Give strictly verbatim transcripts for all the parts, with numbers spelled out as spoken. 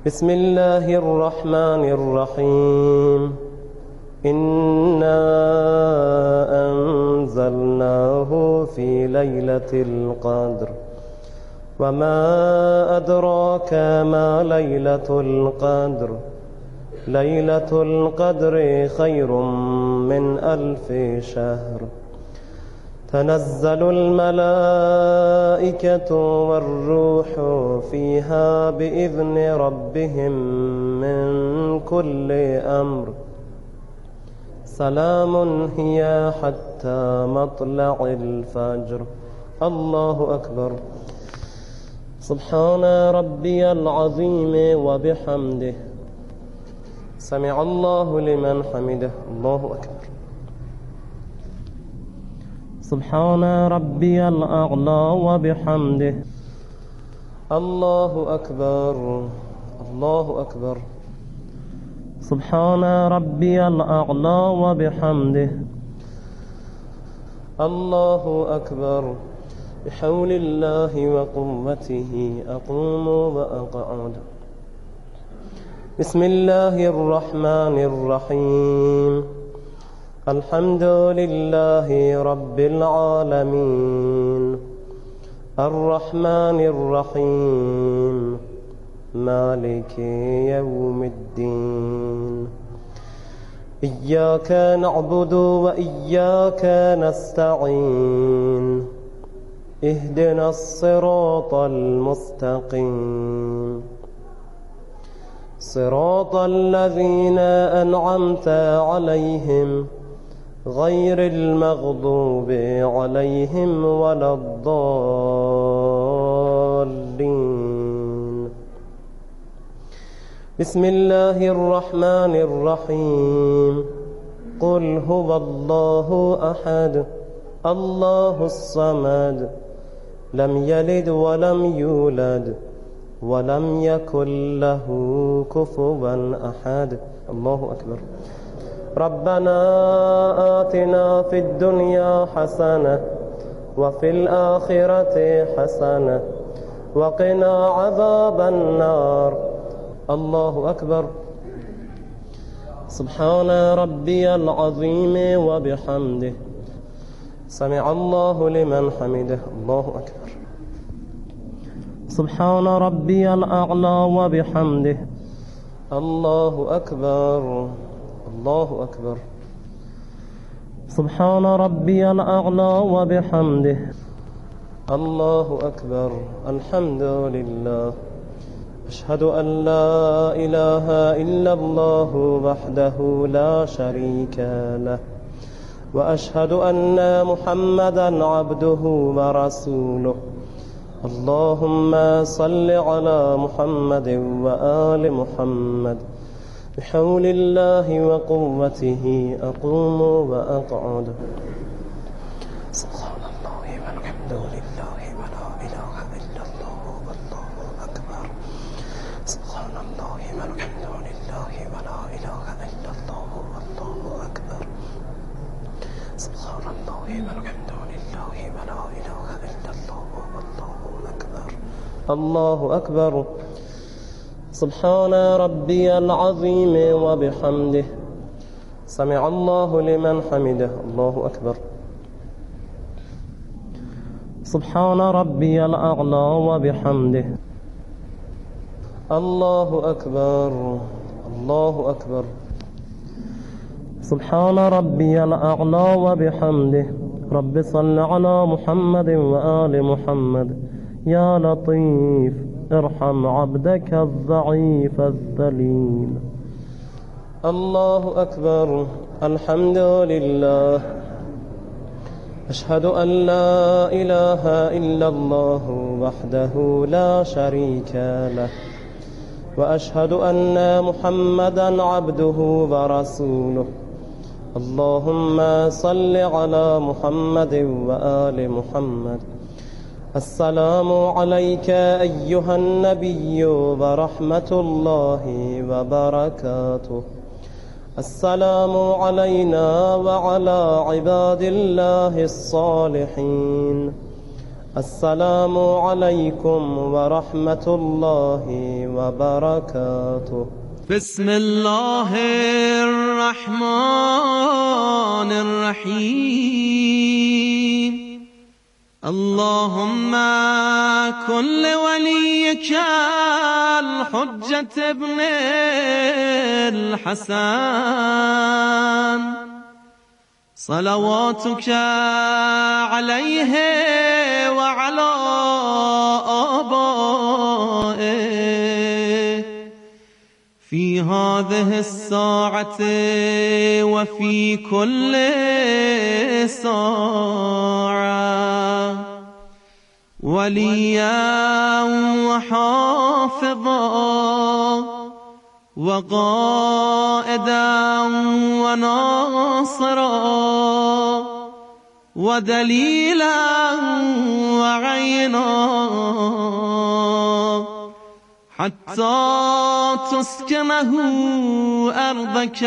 بسم الله الرحمن الرحيم إنا أنزلناه في ليلة القدر وما أدراك ما ليلة القدر ليلة القدر خير من ألف شهر تنزل الملائكة والروح فيها بإذن ربهم من كل أمر سلام هي حتى مطلع الفجر. الله أكبر. سبحان ربي العظيم وبحمده سمع الله لمن حمده. الله أكبر. سبحان ربي الأعلى وبحمده. الله أكبر. الله أكبر. سبحان ربي الأعلى وبحمده. الله أكبر. بحول الله وقوته أقوم وأقعد. بسم الله الرحمن الرحيم الحمد لله رب العالمين الرحمن الرحيم مالك يوم الدين إياك نعبد وإياك نستعين اهدنا الصراط المستقيم صراط الذين أنعمت عليهم غير المغضوب عليهم ولا الضالين. بسم الله الرحمن الرحيم قل هو الله أحد الله الصمد لم يلد ولم يولد ولم يكن له كفوا أحد. الله أكبر. ربنا آتنا في الدنيا حسنة وفي الآخرة حسنة وقنا عذاب النار. الله أكبر. سبحان ربي العظيم وبحمده سمع الله لمن حمده. الله أكبر. سبحان ربي الأعلى وبحمده. الله أكبر. الله أكبر. سبحان ربي الأعلى وبحمده. الله أكبر. الحمد لله. أشهد أن لا إله إلا الله وحده لا شريك له وأشهد أن محمدا عبده ورسوله. اللهم صل على محمد وآل محمد بحول الله وقوته أقوم وأقعد. سبحان الله والحمد لله ولا إله إلا الله والله أكبر. سبحان الله والحمد لله ولا إله إلا الله والله أكبر. سبحان الله والحمد لله ولا إله إلا الله والله أكبر. الله أكبر. سبحان ربي العظيم وبحمده سمع الله لمن حمده. الله أكبر. سبحان ربي الأعلى وبحمده. الله أكبر. الله أكبر. سبحان ربي الأعلى وبحمده. رب صل على محمد وآل محمد. يا لطيف ارحم عبدك الضعيف الذليل. الله أكبر. الحمد لله. أشهد أن لا إله إلا الله وحده لا شريك له وأشهد أن محمدا عبده ورسوله. اللهم صل على محمد وآل محمد. السلام عليك أيها النبي ورحمة الله وبركاته. السلام علينا وعلى عباد الله الصالحين. السلام عليكم ورحمة الله وبركاته. بسم الله الرحمن الرحيم. اللهم كن لوليك الحجة ابن الحسن صلواتك عليه وعلى آبائه في هذه الساعة وفي كل ساعة وليا وحافظا وقائدا وناصرا ودليلا وعينا حتى تسكنه أرضك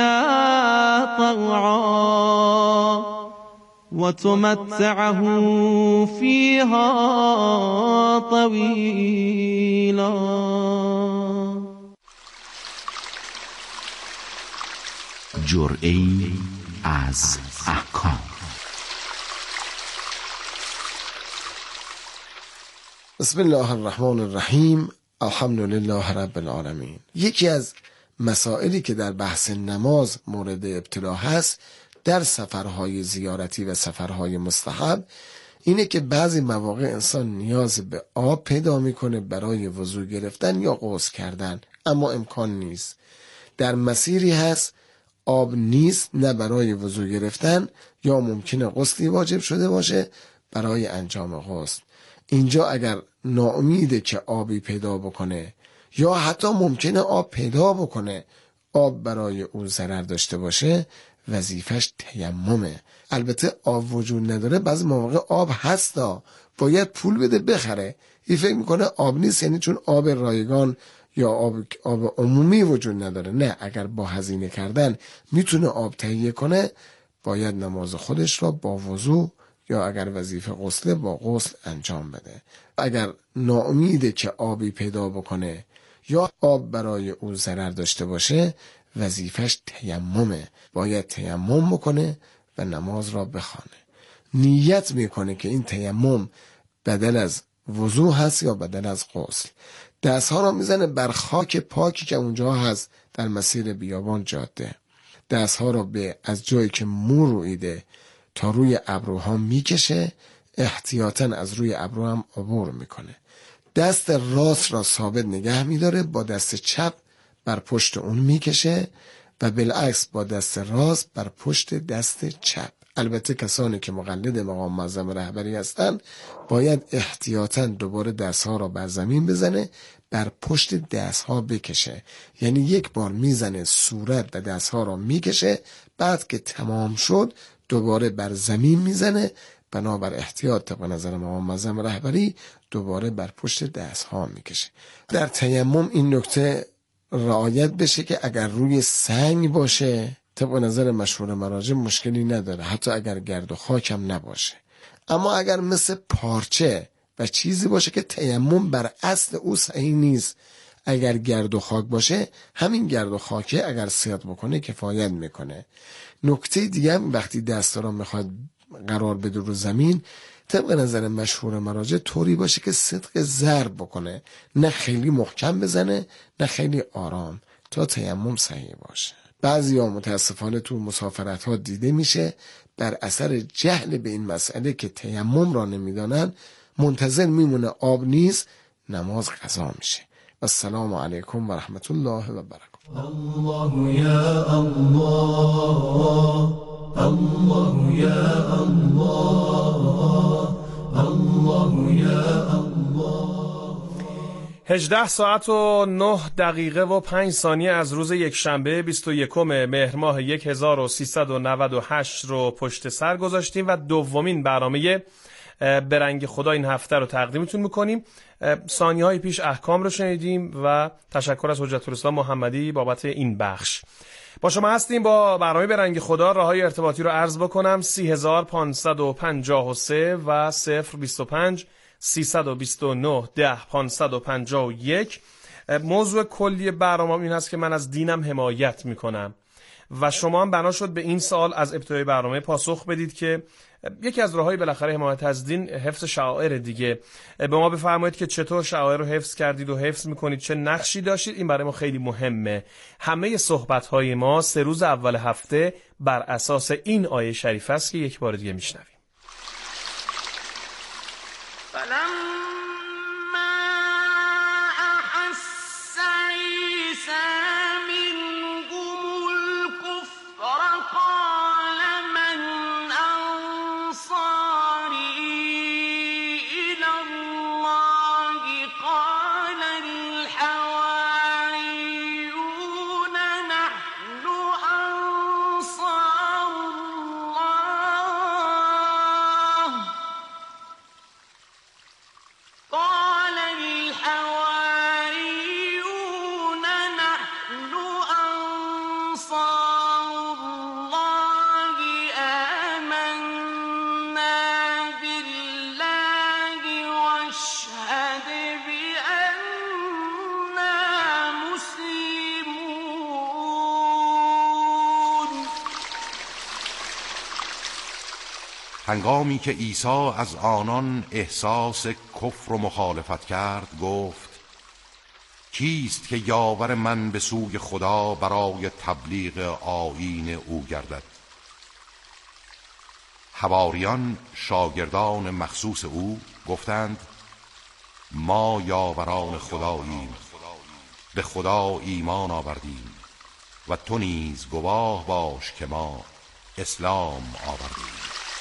طوعا وتمتعه فيها طويلا. جرعه‌ای از احکام. بسم الله الرحمن الرحیم. الحمد لله رب العالمین. یکی از مسائلی که در بحث نماز مورد ابتلا هست در سفرهای زیارتی و سفرهای مستحب اینه که بعضی مواقع انسان نیاز به آب پیدا میکنه برای وضو گرفتن یا غسل کردن، اما امکان نیست. در مسیری هست آب نیست، نه برای وضو گرفتن یا ممکنه غسلی واجب شده باشه برای انجام غسل. اینجا اگر ناامیده که آبی پیدا بکنه یا حتی ممکنه آب پیدا بکنه آب برای اون ضرر داشته باشه، وظیفش تیممه. البته آب وجود نداره، بعضی مواقع آب هستا، باید پول بده بخره. این فکر میکنه آب نیست یعنی چون آب رایگان یا آب, آب عمومی وجود نداره. نه، اگر با هزینه کردن میتونه آب تهیه کنه باید نماز خودش را با وضو یا اگر وظیفه غسله با غسل انجام بده. اگر ناامیده که آبی پیدا بکنه یا آب برای اون ضرر داشته باشه، وظیفش تیممه. باید تیمم بکنه و نماز را بخوانه. نیت میکنه که این تیمم بدل از وضو هست یا بدل از غسل. دستها را میزنه بر خاک پاکی که اونجا هست در مسیر بیابان جاده. دستها را به از جایی که مو رویده تا روی ابروها میکشه، احتیاطاً از روی ابرو هم عبور میکنه. دست راست را ثابت نگه میداره، با دست چپ بر پشت اون میکشه و بالعکس با دست راست بر پشت دست چپ. البته کسانی که مقلد مقام معظم رهبری هستن باید احتیاطاً دوباره دستها را بر زمین بزنه، بر پشت دستها بکشه. یعنی یک بار میزنه صورت و دستها را میکشه، بعد که تمام شد دوباره بر زمین میزنه. بنابر احتیاط طبق نظر مقام معظم رهبری دوباره بر پشت دستها میکشه. در تیمم این نکته رعایت بشه که اگر روی سنگ باشه طبق نظر مشهور مراجع مشکلی نداره، حتی اگر گرد و خاک هم نباشه. اما اگر مثل پارچه و چیزی باشه که تیمم بر اصل او صحیح نیست، اگر گرد و خاک باشه همین گرد و خاکه اگر سیات بکنه کفایت میکنه. نکته دیگه هم وقتی دست را میخواد قرار بده رو زمین، طبق نظر مشهور مراجع طوری باشه که صدق ضرب بکنه، نه خیلی محکم بزنه نه خیلی آرام، تا تیمم صحیح باشه. بعضی ها متاسفانه تو مسافرت ها دیده میشه بر اثر جهل به این مسئله که تیمم را نمیدانن منتظر میمونه آب نیست، نماز قضا میشه. السلام علیکم و رحمت الله و برکاته. الله یا الله، الله یا الله، الله یا الله. هجده ساعت و نه دقیقه و پنج ثانیه از روز یک شنبه بیست و یکم مهر ماه هزار و سیصد و نود و هشت رو پشت سر گذاشتیم و دومین برنامه به رنگ خدا این هفته رو تقدیمتون میکنیم. ثانیه های پیش احکام رو شنیدیم و تشکر از حجت الاسلام محمدی بابت این بخش. با شما هستیم با برنامه به رنگ خدا. راههای ارتباطی رو عرض بکنم: سی هزار پانصد و پنجاه و سه و صفر بیست و پنج سیصد و بیست و نه ده پانصد و پنجاه و یک. موضوع کلی برنامه این هست که من از دینم حمایت میکنم و شما هم بنا شد به این سوال از ابتدای برنامه پاسخ بدید که یکی از راههای بالاخره حمایت از دین حفظ شعائر دیگه. به ما بفرمایید که چطور شعائر رو حفظ کردید و حفظ میکنید، چه نقشی داشتید. این برای ما خیلی مهمه. همه صحبت‌های ما سه روز اول هفته بر اساس این آیه شریف است که یک بار دیگه میشنویم. هنگامی که عیسی از آنان احساس کفر و مخالفت کرد گفت: کیست که یاور من به سوی خدا برای تبلیغ آیین او گردد؟ حواریان شاگردان مخصوص او گفتند: ما یاوران خداییم، به خدا ایمان آوردیم و تو نیز گواه باش که ما اسلام آوردیم.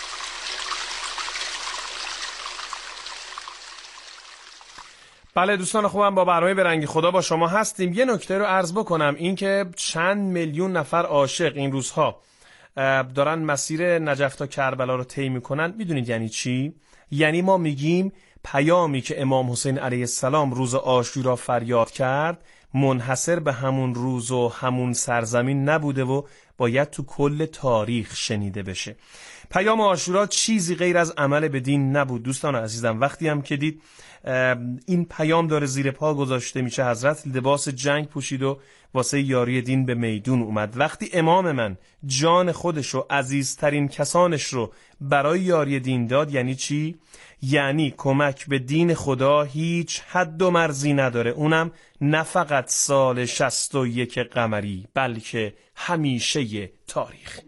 بله دوستان خوبم، با برنامه به رنگ خدا با شما هستیم. یه نکته رو عرض بکنم، این که چند میلیون نفر عاشق این روزها دارن مسیر نجف تا کربلا رو طی میکنن، میدونید یعنی چی؟ یعنی ما میگیم پیامی که امام حسین علیه السلام روز عاشورا فریاد کرد منحصر به همون روز و همون سرزمین نبوده و باید تو کل تاریخ شنیده بشه. پیام عاشورا چیزی غیر از عمل به دین نبود. دوستان عزیزم، وقتی هم که دید این پیام داره زیر پا گذاشته میشه، حضرت لباس جنگ پوشید و واسه یاری دین به میدون اومد. وقتی امام من جان خودش و عزیزترین کسانش رو برای یاری دین داد، یعنی چی؟ یعنی کمک به دین خدا هیچ حد و مرزی نداره، اونم نه فقط سال شصت و یک قمری بلکه همیشه تاریخ.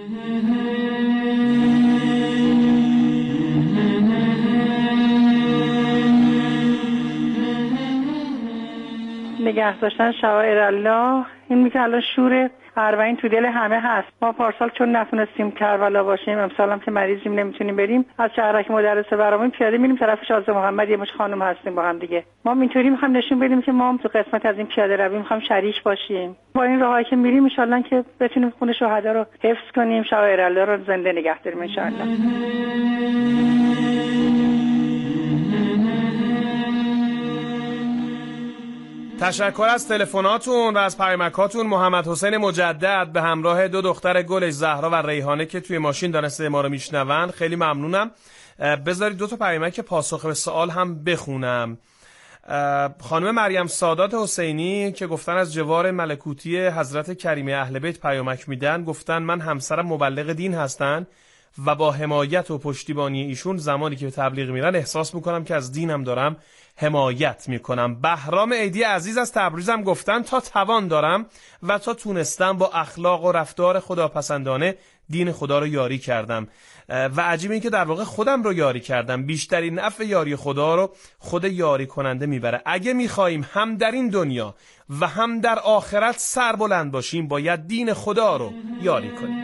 نگه داشتن شعائر الله، این میگه الان شور اربعین تو دل همه هست. ما پارسال چون نتونستیم کربلا باشیم، امسال هم که مریضیم نمیتونیم بریم، از شهرک مدرسه برامون پیاده میریم طرف شازده محمد، یه مش خانم هستیم با هم دیگه. ما اینطوری میخوام نشون بدیم که ما هم تو قسمت از این پیاده روی میخوام شریک باشیم. با این راهایی که میریم ان شاءالله که بتونیم خون شهدا رو حفظ کنیم، شعائر الله رو زنده نگه داریم ان شاءالله. تشکر از تلفناتون و از پیامکاتون. محمد حسین مجدد به همراه دو دختر گلش زهرا و ریحانه که توی ماشین دانسته ما رو میشنون، خیلی ممنونم. بذارید دو تا پیامک پاسخ به سوال هم بخونم. خانم مریم سادات حسینی که گفتن از جوار ملکوتی حضرت کریمه اهل بیت پیامک میدن، گفتن من همسرم مبلغ دین هستن و با حمایت و پشتیبانی ایشون زمانی که به تبلیغ میرن احساس میکنم که از دینم دارم حمایت میکنم. بهرام عیدی عزیز از تبریزم گفتن تا توان دارم و تا تونستم با اخلاق و رفتار خداپسندانه دین خدا رو یاری کردم و عجیب این که در واقع خودم رو یاری کردم. بیشترین نفع یاری خدا رو خود یاری کننده میبره. اگه میخواییم هم در این دنیا و هم در آخرت سربلند باشیم باید دین خدا رو یاری کنیم.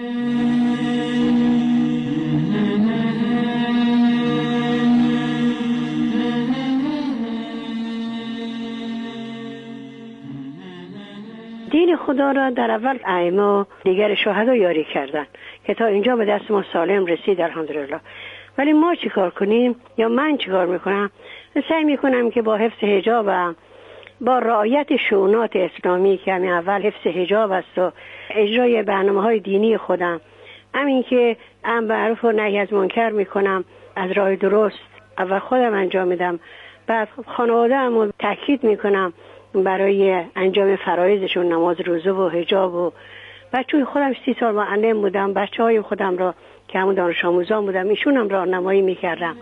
دین خدا را در اول ائمه دیگر شهدا یاری کردن که تا اینجا به دست ما سالم رسید الحمدلله. ولی ما چیکار کنیم یا من چیکار میکنم؟ سعی میکنم که با حفظ حجاب و با رعایت شؤونات اسلامی که همین اول حفظ حجاب است و اجرای برنامه‌های دینی خودم، همین که امر معروف و نهی از منکر میکنم، از راه درست اول خودم انجام میدم، بعد خانواده‌ام رو تاکید میکنم برای انجام فرایضشون، نماز روزه و حجاب. و بچه‌های خودم سی سال معلم بودم، بچه‌های خودم را که همون دانش آموزان بودم ایشونم راهنمایی میکردم.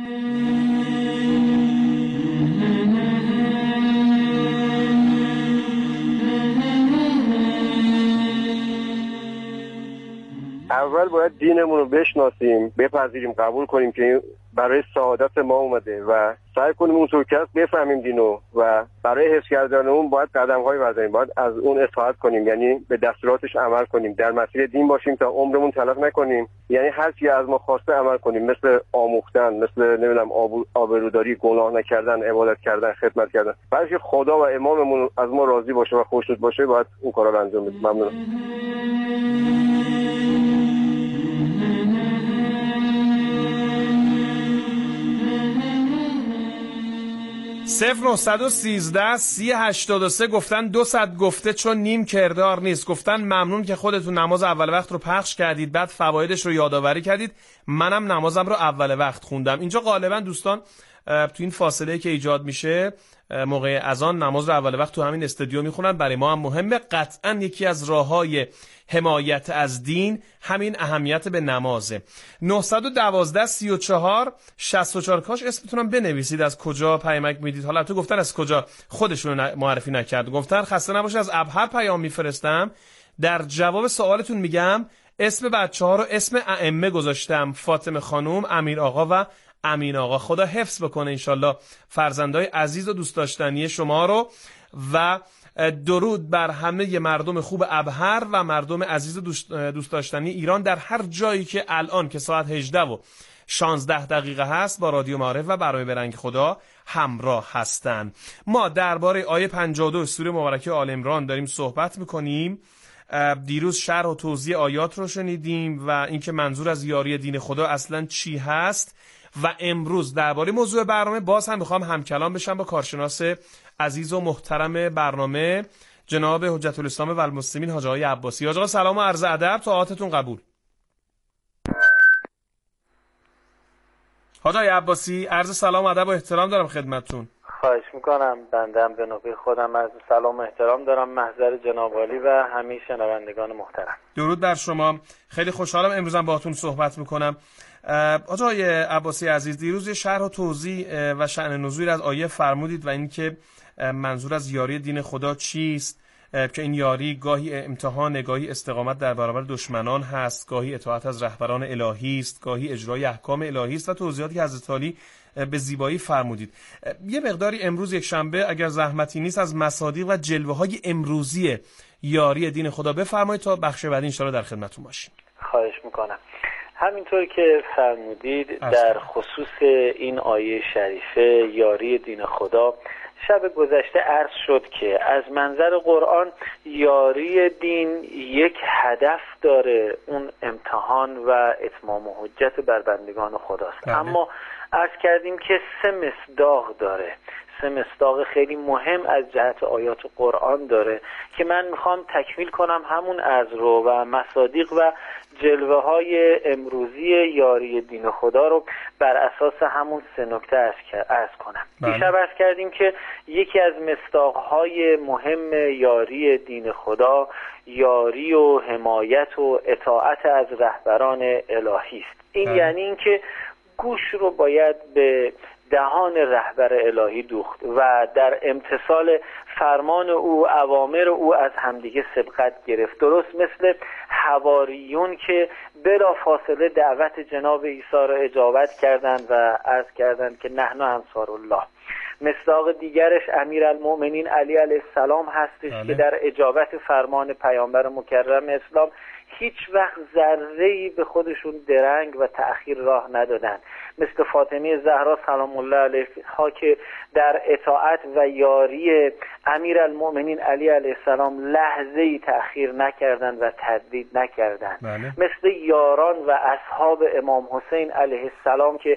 اول باید دینمون رو بشناسیم، بپذیریم، قبول کنیم که برای سعادت ما اومده و سعی کنیم اون طور که هست بفهمیم دینو و برای حفظ کردن اون باید قدم‌های برداریم، باید از اون اطاعت کنیم، یعنی به دستوراتش عمل کنیم، در مسیر دین باشیم تا عمرمون تلف نکنیم، یعنی هر چی از ما خواسته عمل کنیم، مثل آموختن، مثل نمیدونم آبروداری، گناه نکردن، عبادت کردن، خدمت کردن. برای که خدا و اماممون از ما راضی باشه و خوشنود باشه باید اون کارا رو انجام بدیم. ممنونم. صفر نهصد و سیزده سی هشتاد و سه گفتن دو صد گفته چون نیم کردار نیست. گفتن ممنون که خودتون نماز اول وقت رو پخش کردید، بعد فوایدش رو یادآوری کردید. منم نمازم رو اول وقت خوندم. اینجا غالبا دوستان تو این فاصله که ایجاد میشه موقع اذان نماز رو اول وقت تو همین استودیو میخونن. برای ما هم مهمه. قطعا یکی از راههای حمایت از دین همین اهمیت به نمازه. نهصد و دوازده سی و چهار شصت و چهار کاش اسمتونم بنویسید از کجا پیامک میدید. حالا تو گفتن از کجا خودشون معرفی نکرد. گفتن خسته نباشه از ابهر پیام میفرستم. در جواب سوالتون میگم اسم بچه‌ها رو اسم ائمه گذاشتم: فاطمه خانم، امیر آقا و امین آقا. خدا حفظ بکنه انشالله فرزندای عزیز و دوست داشتنی شما رو و درود بر همه مردم خوب ابهر و مردم عزیز و دوست داشتنی ایران در هر جایی که الان که ساعت هجده و شانزده دقیقه هست با رادیو معارف و برنامه به رنگ خدا همراه هستن. ما درباره آیه پنجاه و دو سوره مبارکه آل عمران داریم صحبت میکنیم. دیروز شرح و توضیح آیات رو شنیدیم و اینکه منظور از یاری دین خدا اصلا چی هست و امروز درباره موضوع برنامه باز هم میخوام همکلام بشم با کارشناس عزیز و محترم برنامه جناب حجت الاسلام و المسلمین حاج آقای عباسی. حاج آقا سلام و عرض ادب، طاعتتون قبول. حاج آقای عباسی عرض سلام و ادب و احترام دارم خدمتتون. خواهش میکنم. بندم به نوبه خودم عرض سلام و احترام دارم محضر جناب عالی و همه شنوندگان محترم. درود بر شما. خیلی خوشحالم امروز هم باهاتون صحبت میکنم. حاج آقای عباسی عزیز، دیروز یه شرح و توضیح و شأن نزول از آیه فرمودید و اینکه منظور از یاری دین خدا چیست، که این یاری گاهی امتحان، گاهی استقامت در برابر دشمنان هست، گاهی اطاعت از رهبران الهی است، گاهی اجرای احکام الهی است و توضیحاتی که حضرت علی به زیبایی فرمودید. یه مقداری امروز یک شنبه اگر زحمتی نیست از مصادیق و جلوه های امروزی یاری دین خدا بفرمایید تا بخش بعدی ان شاء الله در خدمتتون باشیم. خواهش میکنم. همینطور که فرمودید در خصوص این آیه شریفه یاری دین خدا، شب گذشته عرض شد که از منظر قرآن یاری دین یک هدف داره، اون امتحان و اتمام حجت بر بندگان خداست. بله. اما عرض کردیم که سه مصداق داره، سه مصداق خیلی مهم از جهت آیات قرآن داره که من میخوام تکمیل کنم همون عرض رو و مصادیق و جلوه های امروزی یاری دین خدا رو بر اساس همون سه نکته عرض کنم. دیشب عرض کردیم که یکی از مصداق های مهم یاری دین خدا یاری و حمایت و اطاعت از رهبران الهی است. این بله. یعنی اینکه گوش رو باید به دهان رهبر الهی دوخت و در امتثال فرمان او، اوامر او از همدیگه سبقت گرفت، درست مثل حواریون که بلا فاصله دعوت جناب عیسی را اجابت کردند و عرض کردند که نحن انصار الله. مصداق دیگرش امیرالمؤمنین علی علیه السلام هستش بله. که در اجابت فرمان پیامبر مکرم اسلام هیچ وقت ذره‌ای به خودشون درنگ و تأخیر راه ندادن، مثل فاطمه زهرا سلام الله علیها که در اطاعت و یاری امیرالمؤمنین علی علیه السلام لحظه‌ای تأخیر نکردند و تردید نکردند. بله. مثل یاران و اصحاب امام حسین علیه السلام که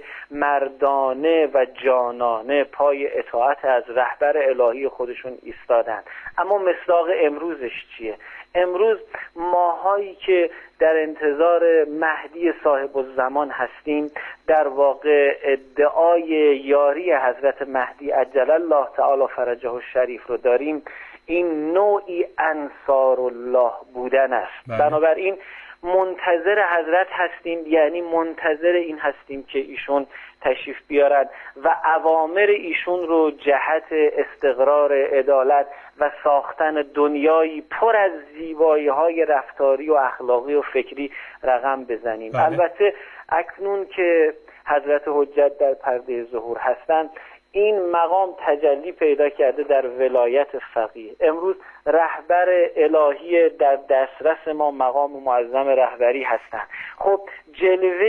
مردانه و جانانه پای اطاعت از رهبر الهی خودشون ایستادند. اما مصداق امروزش چیه؟ امروز ماهایی که در انتظار مهدی صاحب الزمان هستیم، در واقع ادعای یاری حضرت مهدی عجل الله تعالی فرجه الشریف رو داریم. این نوعی انصار الله بودن است. بله. بنابراین منتظر حضرت هستیم، یعنی منتظر این هستیم که ایشون تشریف بیارن و اوامر ایشون رو جهت استقرار عدالت و ساختن دنیایی پر از زیبایی‌های رفتاری و اخلاقی و فکری رقم بزنیم. بله. البته اکنون که حضرت حجت در پرده ظهور هستند، این مقام تجلی پیدا کرده در ولایت فقیه. امروز رهبر الهی در دسترس ما مقام معظم رهبری هستند. خب جلوه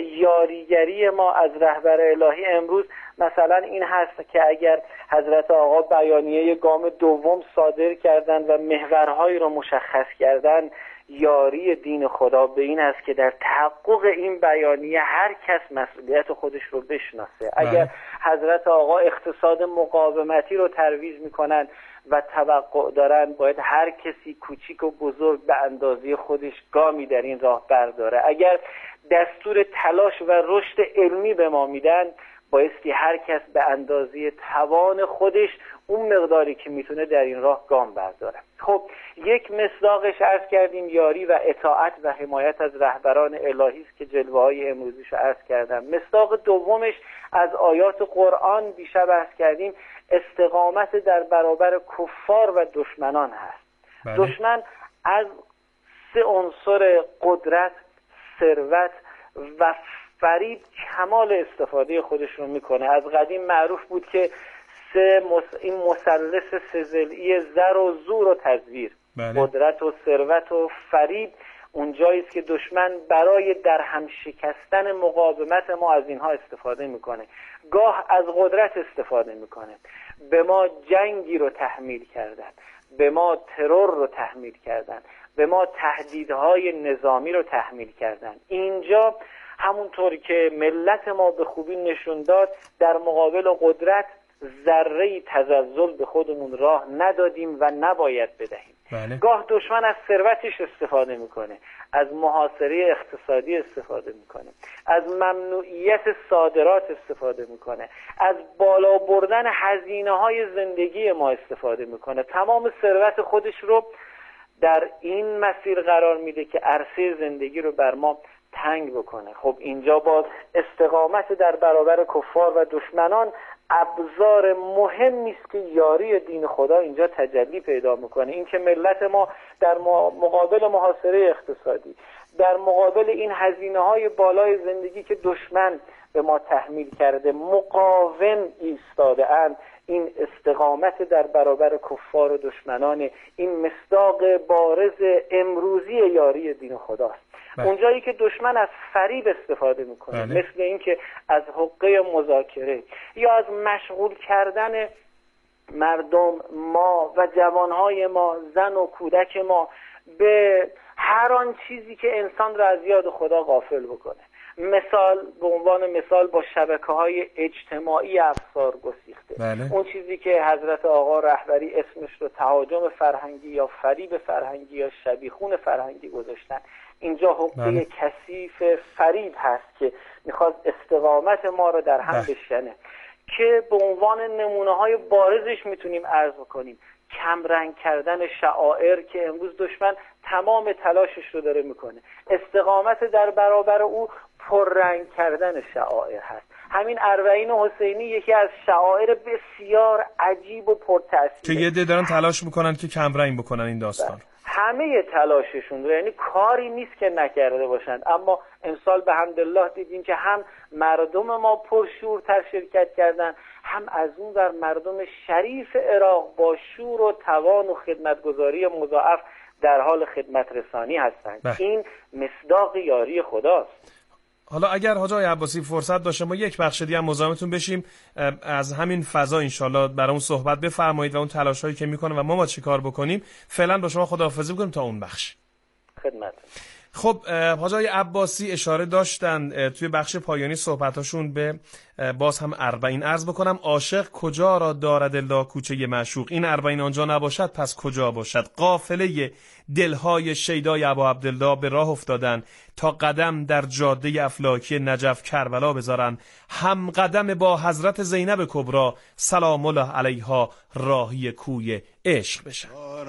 یاریگری ما از رهبر الهی امروز مثلا این هست که اگر حضرت آقا بیانیه گام دوم صادر کردند و محورهایی رو مشخص کردند، یاری دین خدا به این است که در تحقق این بیانیه هر کس مسئولیت خودش رو بشناسه. اگر حضرت آقا اقتصاد مقاومتی رو ترویج میکنن و توقع دارن باید هر کسی کوچیک و بزرگ به اندازه خودش گامی در این راه برداره. اگر دستور تلاش و رشد علمی به ما میدن، بایستی هر کس به اندازه توان خودش اون مقداری که میتونه در این راه گام برداره. خب یک مصداقش عرض کردیم یاری و اطاعت و حمایت از رهبران الهی است که جلوه های امروزیش عرض کردم. مصداق دومش از آیات قرآن بیشتر بحث کردیم، استقامت در برابر کفار و دشمنان هست. بله. دشمن از سه عنصر قدرت، ثروت و فریب کمال استفاده خودش رو میکنه. از قدیم معروف بود که سه مس... این مثلث سه‌ضلعی زر و زور و تزویر، بله. قدرت و ثروت و فریب اونجایی است که دشمن برای در هم شکستن مقاومت ما از اینها استفاده میکنه. گاه از قدرت استفاده میکنه، به ما جنگی رو تحمیل کردن، به ما ترور رو تحمیل کردن، به ما تهدیدهای نظامی رو تحمیل کردن. اینجا همونطور که ملت ما به خوبی نشون داد، در مقابل قدرت ذره‌ای تزلزل به خودمون راه ندادیم و نباید بدهیم. بله. گاه دشمن از ثروتش استفاده میکنه، از محاصره اقتصادی استفاده میکنه، از ممنوعیت صادرات استفاده میکنه، از بالا بردن هزینه‌های زندگی ما استفاده میکنه. تمام ثروت خودش رو در این مسیر قرار میده که عرصه زندگی رو بر ما تنگ بکنه. خب اینجا با استقامت در برابر کفار و دشمنان ابزار مهمی است که یاری دین خدا اینجا تجلی پیدا میکنه. این که ملت ما در مقابل محاصره اقتصادی، در مقابل این هزینه‌های بالای زندگی که دشمن به ما تحمیل کرده مقاوم ایستاده اند، این استقامت در برابر کفار و دشمنان، این مصداق بارز امروزی یاری دین خداست. بله. اونجایی که دشمن از فریب استفاده میکنه، بله. مثل این که از حقه مذاکره یا از مشغول کردن مردم ما و جوانهای ما، زن و کودک ما به هر آن چیزی که انسان را از یاد خدا غافل بکنه. مثال به عنوان مثال با شبکه‌های اجتماعی افسار گسیخته. بله. اون چیزی که حضرت آقا رهبری اسمش رو تهاجم فرهنگی یا فریب فرهنگی یا شبیخون فرهنگی گذاشتن، اینجا حقه بله. کثیف فریب هست که میخواد استقامت ما رو در هم بله. بشکنه، که به عنوان نمونه‌های بارزش میتونیم عرض کنیم کمرنگ کردن شعائر که امروز دشمن تمام تلاشش رو داره میکنه. استقامت در برابر او پررنگ کردن شعائر هست. همین اربعین حسینی یکی از شعائر بسیار عجیب و پرتأثیره که یه ده دارن تلاش میکنن که کمرنگ بکنن این داستان. همه تلاششون رو، یعنی کاری نیست که نکرده باشند، اما امسال به حمدالله دیدیم که هم مردم ما پرشورتر شرکت کردن، هم از اون در مردم شریف عراق با شور و توان و خدمتگزاری مضاعف در حال خدمت رسانی هستند. این مصداق یاری خداست. حالا اگر حاج آقای عباسی فرصت داشته ما یک بخش دیگه هم مزاحمتون بشیم، از همین فضا انشالله برامون صحبت بفرمایید و اون تلاشایی که میکنه و ما ما چیکار بکنیم. فعلا با شما خداحافظی میکنیم تا اون بخش. خدمت. خب حاج آقای عباسی اشاره داشتن توی بخش پایانی صحبتاشون به باز هم اربعین. عرض بکنم عاشق کجا را دارد الا کوچه معشوق، این اربعین آنجا نباشد پس کجا باشد. قافله دلهای شیدای ابا عبدالله به راه افتادن تا قدم در جاده افلاکی نجف کربلا بذارن، هم قدم با حضرت زینب کبری سلام الله علیها راهی کوی عشق بشن.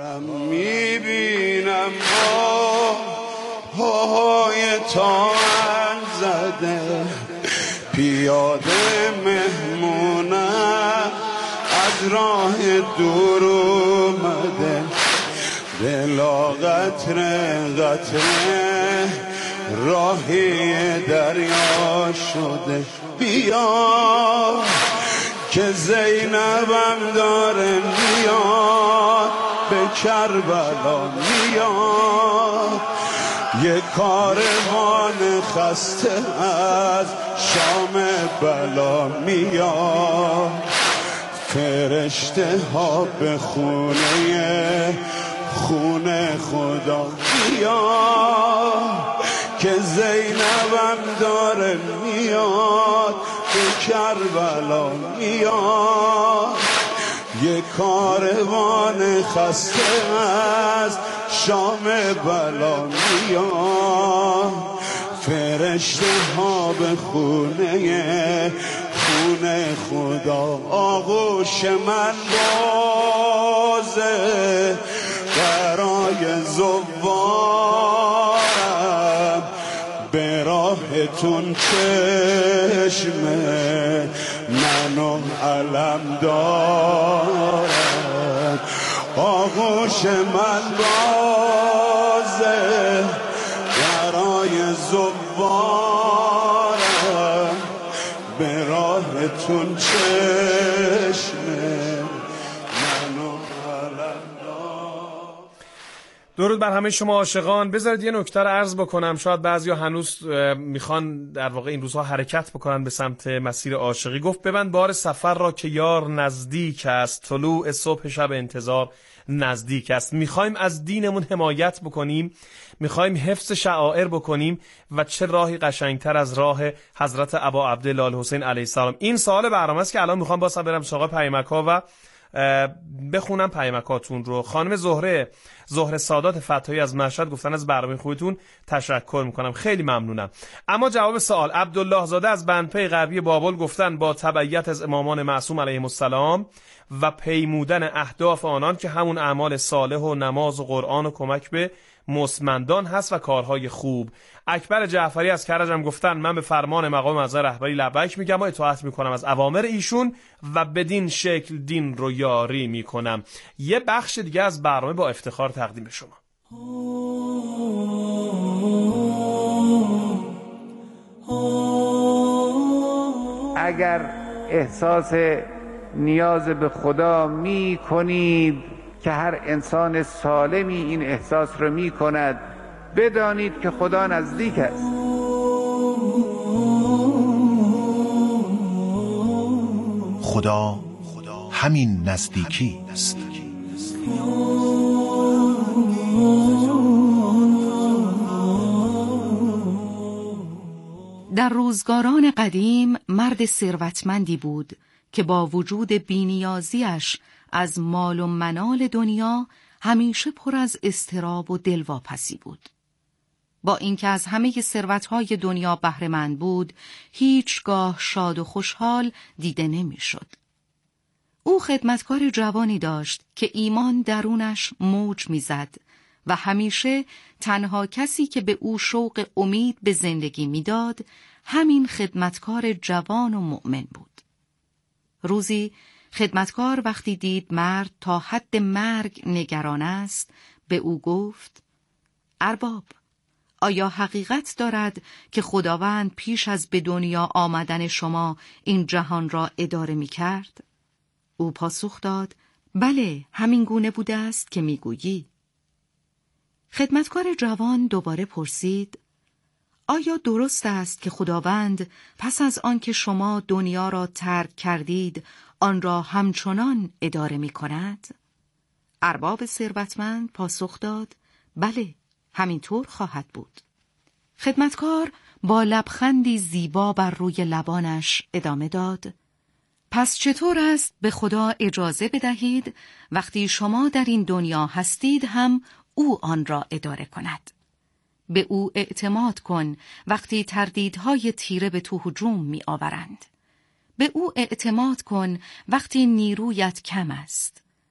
میبینم پاهای تاج زده پیاده مهمونم از راه دور اومده، دلا قطره قطره راهی دریا شده. بیا که زینبم داره میاد به کربلا میاد، یه کاروان خسته از شام بلا میاد، فرشته ها به خونه خونه خدا میاد، که زینبم داره میاد به کربلا میاد، یه کاروان خسته از شام بلا میاد، فرشته ها به خونه خونه خدا. آغوش من بازه برای زوارم، به راهتون چشمه منو علم دارم، آغوش من بازه برای زوارم، به راهتون چشمه منو علم دارم. درود بر همه شما عاشقان. بذارید یه نکته رو عرض بکنم، شاید بعضیا هنوز میخوان در واقع این روزها حرکت بکنن به سمت مسیر عاشقی. گفت ببند بار سفر را که یار نزدیک است، طلوع صبح شب انتظار نزدیک است. میخوایم از دینمون حمایت بکنیم، میخوایم حفظ شعائر بکنیم و چه راهی قشنگتر از راه حضرت ابا عبدالله الحسین علیه السلام. این سوال برنامه است که الان میخوام باسم برم سراغ پیامک‌ها و بخونم پیامکاتون رو. خانم زهره زهره سادات فتحی از مشهد گفتن از برنامه خوبتون تشکر میکنم، خیلی ممنونم. اما جواب سوال، عبدالله زاده از بندپی غربی بابل گفتن با تبعیت از امامان معصوم علیهم السلام و پیمودن اهداف آنان که همون اعمال صالح و نماز و قرآن و کمک به مستمندان هست و کارهای خوب. اکبر جعفری از کرج هم گفتن من به فرمان مقام معظم رهبری لبیک میگم و اطاعت میکنم از اوامر ایشون و بدین شکل دین رو یاری میکنم. یه بخش دیگه از برنامه با افتخار تقدیم به شما. اگر احساس نیاز به خدا می کنید که هر انسان سالمی این احساس رو می کند، بدانید که خدا نزدیک است. خدا همین نزدیکی است. در روزگاران قدیم مرد ثروتمندی بود که با وجود بی‌نیازی‌اش از مال و منال دنیا همیشه پر از اضطراب و دلواپسی بود. با اینکه از همه ثروت‌های دنیا بهره‌مند بود، هیچگاه شاد و خوشحال دیده نمی‌شد. او خدمتکار جوانی داشت که ایمان درونش موج می‌زد و همیشه تنها کسی که به او شوق امید به زندگی می‌داد، همین خدمتکار جوان و مؤمن بود. روزی خدمتکار وقتی دید مرد تا حد مرگ نگران است، به او گفت: ارباب، آیا حقیقت دارد که خداوند پیش از به دنیا آمدن شما این جهان را اداره می کرد؟ او پاسخ داد: بله، همین گونه بوده است که می گویی. خدمتکار جوان دوباره پرسید: آیا درست است که خداوند پس از آنکه شما دنیا را ترک کردید آن را همچنان اداره می کند؟ ارباب ثروتمند پاسخ داد: بله، همینطور خواهد بود. خدمتکار با لبخندی زیبا بر روی لبانش ادامه داد: پس چطور است به خدا اجازه بدهید وقتی شما در این دنیا هستید هم او آن را اداره کند. به او اعتماد کن وقتی تردیدهای تیره به تو هجوم می آورند. به او اعتماد کن وقتی نیرویت کم است.